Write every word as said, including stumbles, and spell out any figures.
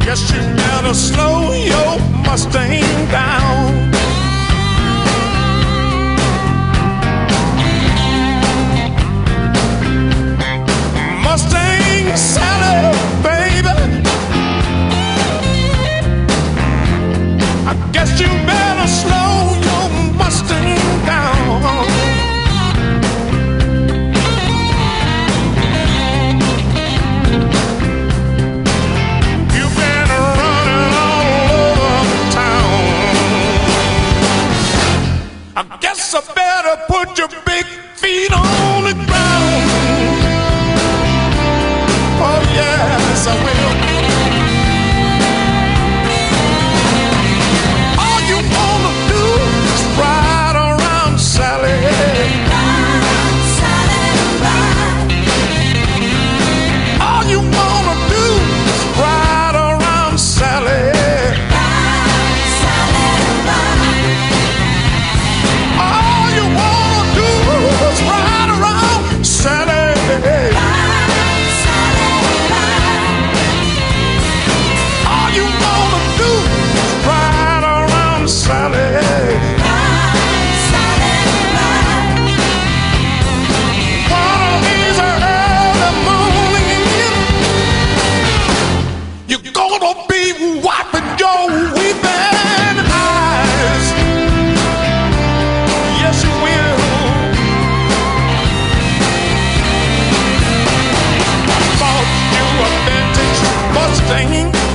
Guess you better slow your Mustang down. Mustang Sally, baby, I guess you better slow your Mustang down. You've been running all over town. I guess I better put your big feet on the ground. Oh yes, I will. All you wanna do is ride around Sally. Ride, Sally, ride. All you wanna do is ride around Sally. Ride, Sally, ride. All you wanna do is ride around Sally. Sally, ride, Sally, ride. One of these early mornings, you're gonna be wiping your weeping eyes. Yes, you will. Bought you a vintage Mustang.